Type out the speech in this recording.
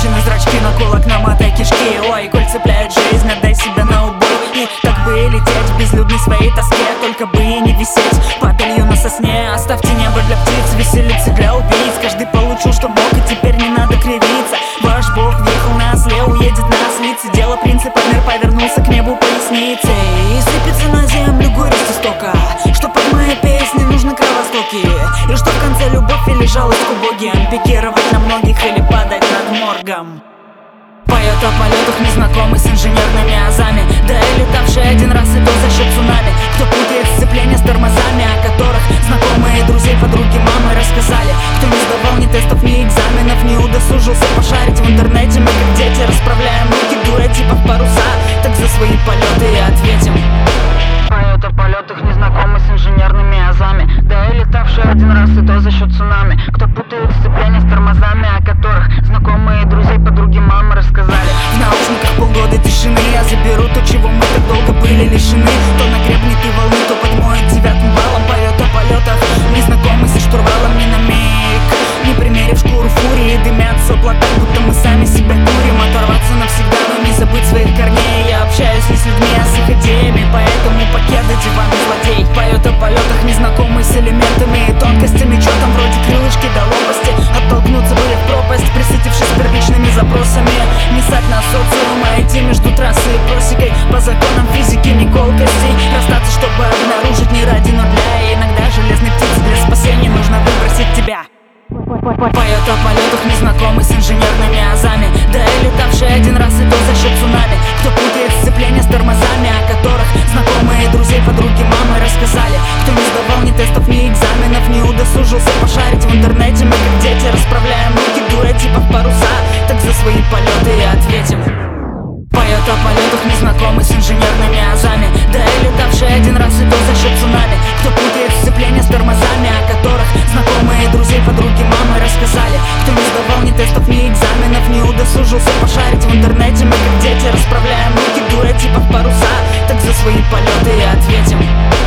Выпучены зрачки, на кулак намотай кишки. Ой, коль цепляет жизнь, отдай себя на убой. И так бы и лететь в безлюдной своей тоске, только бы и не висеть падалью на сосне. Оставьте небо для птиц, веселиться для убийц. Каждый получил, что мог, и теперь не надо кривиться. Ваш бог въехал на осле, уедет на ослице. Дело принципа, мир повернулся к небу поясницей. И сыпется на землю горесть истока, что под моей песней нужны кровостоки. И что в конце любовь или жалость к убогим, пикировать на многих или падать над моргом. Поет о полетах незнакомый с инженерными азами, да и летавший один раз и то за счет цунами. Кто путает сцепление с тормозами, о которых знакомые, друзей, подруги, мамы рассказали. Кто не сдавал ни тестов, ни экзаменов, не удосужился пошарить в интернете. Мы как дети расправляем руки, дуя типа в паруса, так за свои полеты и ответим. Поет о полетах незнакомый с инженерными азами, да и летавший один раз и то за счет цунами. Кто путает сцепление с тормозами, о которых знакомые, друзей, подруги, мамы рассказали. В наушниках полгода тишины, я заберу то, чего мы так долго были лишены. То накрепнет и волны, то подмоет 9-м баллом. Поет о полетах незнакомый со штурвалом ни на миг, не примерив шкуру фурии. Дымят сопла так, будто мы сами себя курим. Оторваться навсегда, но не забыть своих корней. Я общаюсь не с людьми, а с их идеями, поэтому покеда диванный злодей. Поет о полетах незнакомый с элементами и тонкостями, чё там вроде крылышки до лопасти. Оттолкнуться были в пропасть, присытившись первичными запросами. Не сать на социум, а идти между трассой и просекой. По законам физики не колкостей, расстаться, чтобы обнаружить не ради, но для. И иногда железной птице для спасения нужно выбросить тебя. Поет о полетах незнакомый с инженерными азами, да и летавший один раз и то за счет цунами. Кто путает сцепление с тормозами, о которых знакомые, друзей, подруги, мамы рассказали. Кто не сдавал ни тестов, ни экзаменов, не удосужился пошарить в интернете. Мы как дети расправляем руки, дуя типа в паруса, так за свои полеты и ответим. Поет о полетах незнакомый с инженерными азами, да и летавший один раз и то за счет цунами. Кто путает сцепление с тормозами, о которых знакомые, друзей, подруги, мамы рассказали. Кто не сдавал ни тестов, ни экзаменов, не удосужился пошарить в интернете. Мы как дети расправляем руки, дуя типа в паруса, так за свои полеты и ответим.